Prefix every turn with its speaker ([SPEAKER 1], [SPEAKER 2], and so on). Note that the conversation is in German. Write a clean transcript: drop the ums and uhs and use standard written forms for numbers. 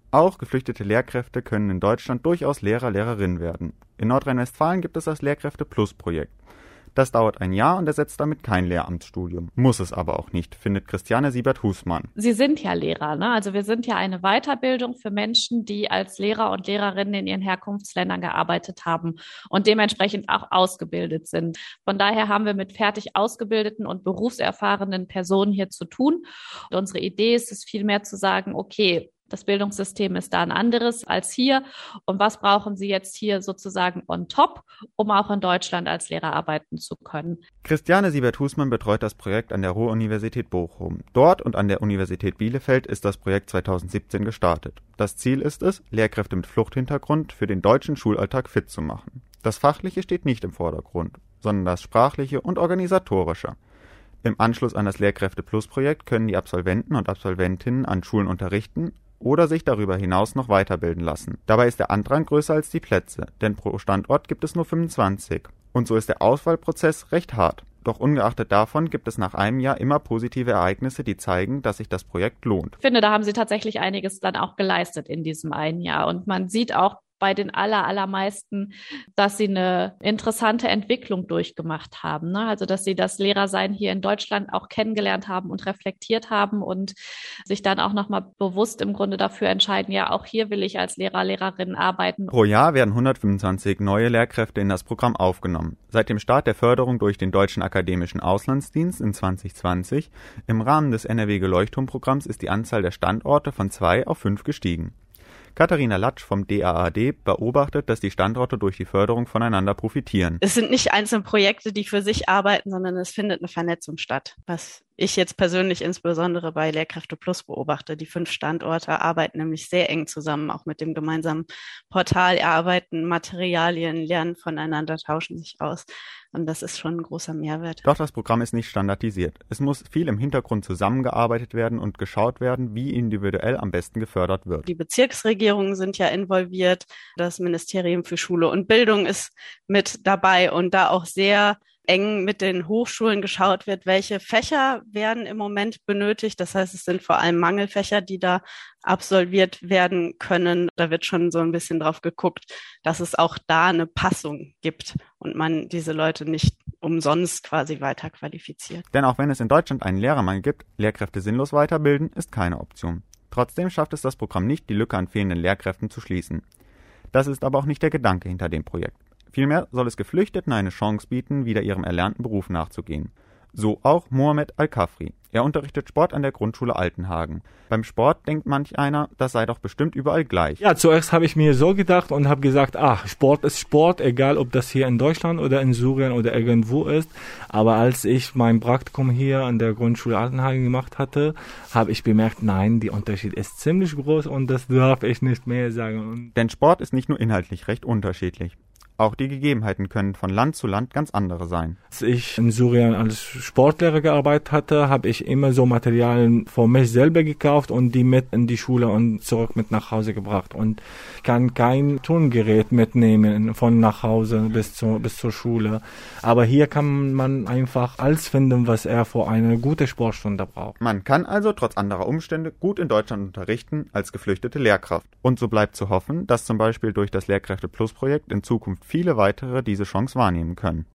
[SPEAKER 1] Auch geflüchtete Lehrkräfte können in Deutschland durchaus Lehrer, Lehrerinnen werden. In Nordrhein-Westfalen gibt es das Lehrkräfte-Plus-Projekt. Das dauert ein Jahr und ersetzt damit kein Lehramtsstudium. Muss es aber auch nicht, findet Christiane Siebert-Husmann.
[SPEAKER 2] Sie sind ja Lehrer, ne? Also wir sind ja eine Weiterbildung für Menschen, die als Lehrer und Lehrerinnen in ihren Herkunftsländern gearbeitet haben und dementsprechend auch ausgebildet sind. Von daher haben wir mit fertig ausgebildeten und berufserfahrenen Personen hier zu tun. Und unsere Idee ist es vielmehr zu sagen, okay, das Bildungssystem ist da ein anderes als hier. Und was brauchen Sie jetzt hier sozusagen on top, um auch in Deutschland als Lehrer arbeiten zu können?
[SPEAKER 1] Christiane Siebert-Husmann betreut das Projekt an der Ruhr-Universität Bochum. Dort und an der Universität Bielefeld ist das Projekt 2017 gestartet. Das Ziel ist es, Lehrkräfte mit Fluchthintergrund für den deutschen Schulalltag fit zu machen. Das Fachliche steht nicht im Vordergrund, sondern das Sprachliche und Organisatorische. Im Anschluss an das Lehrkräfte-Plus-Projekt können die Absolventen und Absolventinnen an Schulen unterrichten oder sich darüber hinaus noch weiterbilden lassen. Dabei ist der Andrang größer als die Plätze, denn pro Standort gibt es nur 25. Und so ist der Auswahlprozess recht hart. Doch ungeachtet davon gibt es nach einem Jahr immer positive Ereignisse, die zeigen, dass sich das Projekt lohnt.
[SPEAKER 2] Ich finde, da haben Sie tatsächlich einiges dann auch geleistet in diesem einen Jahr. Und man sieht auch bei den allermeisten, dass sie eine interessante Entwicklung durchgemacht haben, ne? Also, dass sie das Lehrersein hier in Deutschland auch kennengelernt haben und reflektiert haben und sich dann auch nochmal bewusst im Grunde dafür entscheiden, ja, auch hier will ich als Lehrer, Lehrerin arbeiten.
[SPEAKER 1] Pro Jahr werden 125 neue Lehrkräfte in das Programm aufgenommen. Seit dem Start der Förderung durch den Deutschen Akademischen Auslandsdienst in 2020 im Rahmen des NRW-Geleuchtturmprogramms ist die Anzahl der Standorte von 2 auf 5 gestiegen. Katharina Latsch vom DAAD beobachtet, dass die Standorte durch die Förderung voneinander profitieren.
[SPEAKER 3] Es sind nicht einzelne Projekte, die für sich arbeiten, sondern es findet eine Vernetzung statt. Was ich jetzt persönlich insbesondere bei Lehrkräfte Plus beobachte. Die 5 Standorte arbeiten nämlich sehr eng zusammen, auch mit dem gemeinsamen Portal, erarbeiten Materialien, lernen voneinander, tauschen sich aus. Und das ist schon ein großer Mehrwert.
[SPEAKER 1] Doch das Programm ist nicht standardisiert. Es muss viel im Hintergrund zusammengearbeitet werden und geschaut werden, wie individuell am besten gefördert wird.
[SPEAKER 3] Die Bezirksregierungen sind ja involviert. Das Ministerium für Schule und Bildung ist mit dabei und da auch sehr eng mit den Hochschulen geschaut wird, welche Fächer werden im Moment benötigt. Das heißt, es sind vor allem Mangelfächer, die da absolviert werden können. Da wird schon so ein bisschen drauf geguckt, dass es auch da eine Passung gibt und man diese Leute nicht umsonst quasi weiter qualifiziert.
[SPEAKER 1] Denn auch wenn es in Deutschland einen Lehrermangel gibt, Lehrkräfte sinnlos weiterbilden, ist keine Option. Trotzdem schafft es das Programm nicht, die Lücke an fehlenden Lehrkräften zu schließen. Das ist aber auch nicht der Gedanke hinter dem Projekt. Vielmehr soll es Geflüchteten eine Chance bieten, wieder ihrem erlernten Beruf nachzugehen. So auch Mohamed Al-Kafri. Er unterrichtet Sport an der Grundschule Altenhagen. Beim Sport denkt manch einer, das sei doch bestimmt überall gleich.
[SPEAKER 4] Ja, zuerst habe ich mir so gedacht und habe gesagt, Sport ist Sport, egal ob das hier in Deutschland oder in Syrien oder irgendwo ist. Aber als ich mein Praktikum hier an der Grundschule Altenhagen gemacht hatte, habe ich bemerkt, nein, der Unterschied ist ziemlich groß und das darf ich nicht mehr sagen.
[SPEAKER 1] Denn Sport ist nicht nur inhaltlich recht unterschiedlich. Auch die Gegebenheiten können von Land zu Land ganz andere sein.
[SPEAKER 4] Als ich in Syrien als Sportlehrer gearbeitet hatte, habe ich immer so Materialien für mich selber gekauft und die mit in die Schule und zurück mit nach Hause gebracht. Und ich kann kein Turngerät mitnehmen von nach Hause bis zur Schule. Aber hier kann man einfach alles finden, was er für eine gute Sportstunde braucht.
[SPEAKER 1] Man kann also trotz anderer Umstände gut in Deutschland unterrichten als geflüchtete Lehrkraft. Und so bleibt zu hoffen, dass zum Beispiel durch das Lehrkräfte-Plus-Projekt in Zukunft viele weitere diese Chance wahrnehmen können.